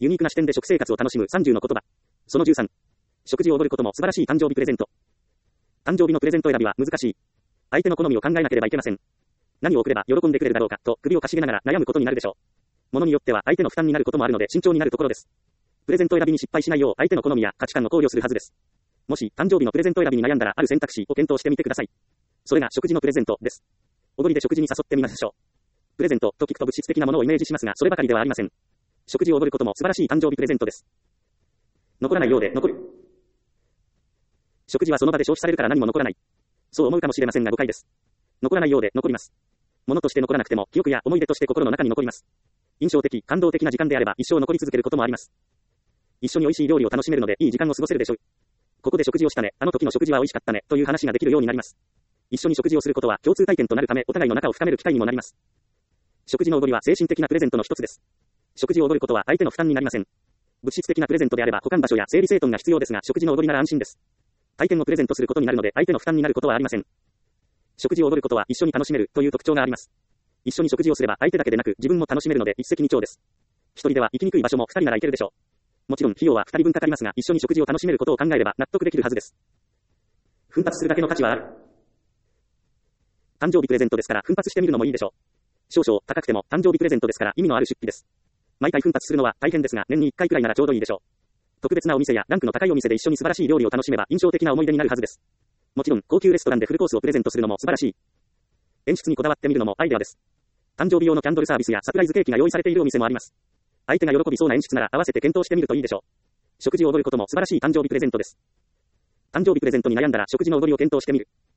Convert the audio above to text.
ユニークな視点で食生活を楽しむ30の言葉。その13。食事を踊ることも素晴らしい誕生日プレゼント。誕生日のプレゼント選びは難しい。相手の好みを考えなければいけません。何を送れば喜んでくれるだろうかと首をかしげながら悩むことになるでしょう。物によっては相手の負担になることもあるので慎重になるところです。プレゼント選びに失敗しないよう相手の好みや価値観を考慮するはずです。もし誕生日のプレゼント選びに悩んだらある選択肢を検討してみてください。それが食事のプレゼントです。踊りで食事に誘ってみましょう。プレゼントと聞くと物質的なものをイメージしますがそればかりではありません。食事を踊ることも素晴らしい誕生日プレゼントです。残らないようで残る。食事はその場で消費されるから何も残らない。そう思うかもしれませんが誤解です。残らないようで残ります。物として残らなくても記憶や思い出として心の中に残ります。印象的、感動的な時間であれば一生残り続けることもあります。一緒に美味しい料理を楽しめるのでいい時間を過ごせるでしょう。ここで食事をしたね、あの時の食事は美味しかったね、という話ができるようになります。一緒に食事をすることは共通体験となるためお互いの仲を深める機会にもなります。食事の踊りは精神的なプレゼントの一つです。食事を踊ることは相手の負担になりません。物質的なプレゼントであれば保管場所や整理整頓が必要ですが食事の踊りなら安心です。体験をプレゼントすることになるので相手の負担になることはありません。食事を踊ることは一緒に楽しめるという特徴があります。一緒に食事をすれば相手だけでなく自分も楽しめるので一石二鳥です。一人では行きにくい場所も二人なら行けるでしょう。もちろん費用は二人分かかりますが一緒に食事を楽しめることを考えれば納得できるはずです。奮発するだけの価値はある。誕生日プレゼントですから奮発してみるのもいいでしょう。少々高くても誕生日プレゼントですから意味のある出費です。毎回奮発するのは大変ですが年に1回くらいならちょうどいいでしょう。特別なお店やランクの高いお店で一緒に素晴らしい料理を楽しめば印象的な思い出になるはずです。もちろん高級レストランでフルコースをプレゼントするのも素晴らしい。演出にこだわってみるのもアイデアです。誕生日用のキャンドルサービスやサプライズケーキが用意されているお店もあります。相手が喜びそうな演出なら合わせて検討してみるといいでしょう。食事を踊ることも素晴らしい誕生日プレゼントです。誕生日プレゼントに悩んだら食事の踊りを検討してみる。